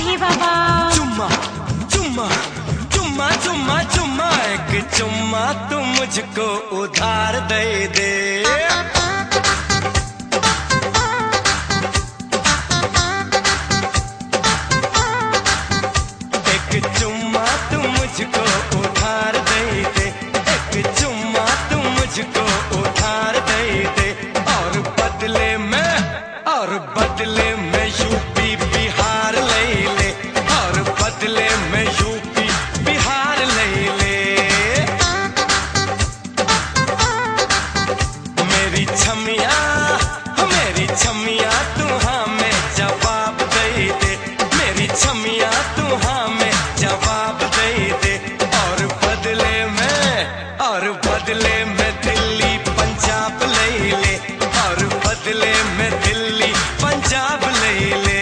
चाहिए बाबा। चुम्मा चुम्मा चुम्मा चुम्मा चुम्मा, एक चुम्मा तू मुझको उधार दे दे। एक चुम्मा तू मुझको उधार दे दे, एक चुम्मा तू मुझको उधार दे दे। और बदले में यूपी बिहार ले ले, और बदले में यूपी बिहार ले ले। मेरी छमिया तू हाँ में जवाब दे दे, मेरी छमिया तू हाँ में जवाब दे दे। और बदले में दिल्ली पंजाब ले ले, और बदले में दिल्ली पंजाब ले ले।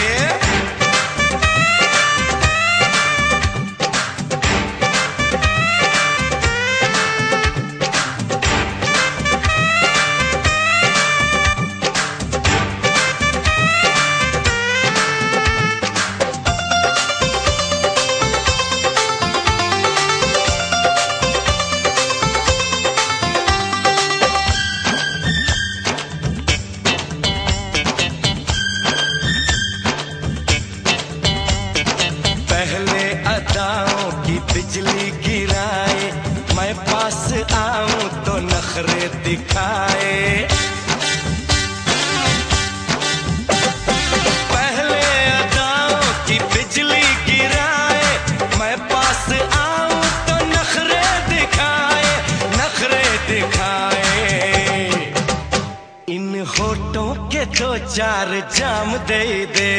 पहले अदाओं की बिजली गिराए, मैं पास आऊं तो नखरे दिखाए। पहले अदाओं की बिजली गिराए, मैं पास आऊं तो नखरे दिखाए, नखरे दिखाए। इन होठों के दो चार जाम दे दे,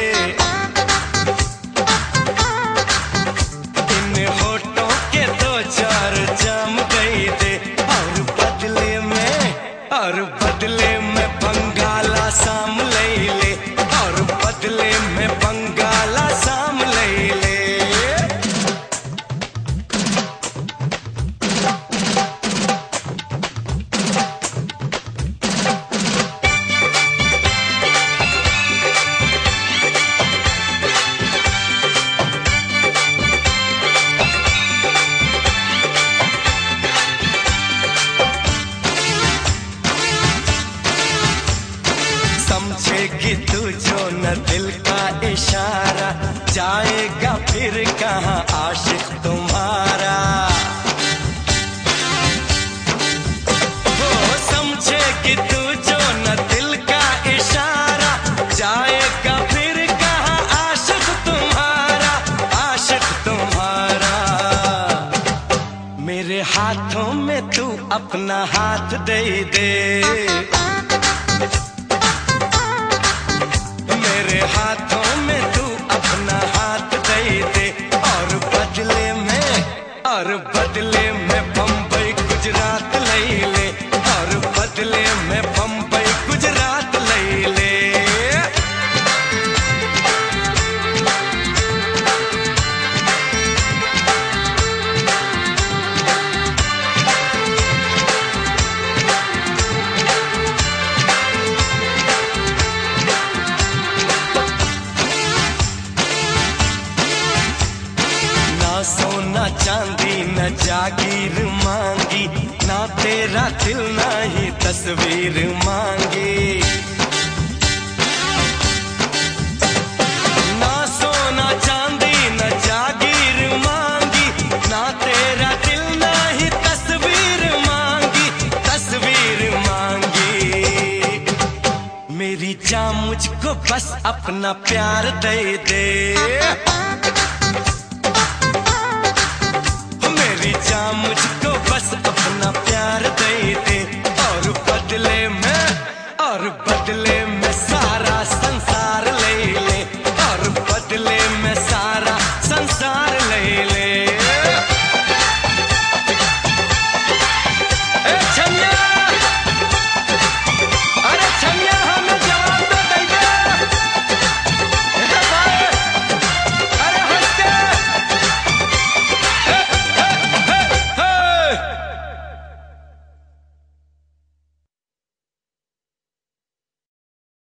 होठों के दो चार जाम दे दे। और बदले में बंगाला साम ले ले, और बदले में बंगाला साम ले ले। समझेगी तू जो न दिल का इशारा, जाएगा फिर कहाँ आशिक तुम्हारा। वो समझेगी तू जो न दिल का इशारा, जाएगा फिर कहाँ आशिक तुम्हारा, आशिक तुम्हारा। मेरे हाथों में तू अपना हाथ दे दे, मेरे हाथों में तू अपना हाथ दे दे। और बदले में बम्बई गुजरात ले ले, और बदले में बम्बई गुजरात ले ले। सोना चांदी न जागीर मांगी, ना तेरा दिल ना ही तस्वीर मांगी। ना सोना चांदी न जागीर मांगी, ना तेरा दिल ना ही तस्वीर मांगी, तस्वीर मांगी। मेरी जान मुझको बस अपना प्यार दे दे, मुझको बस अपना प्यार दे दे।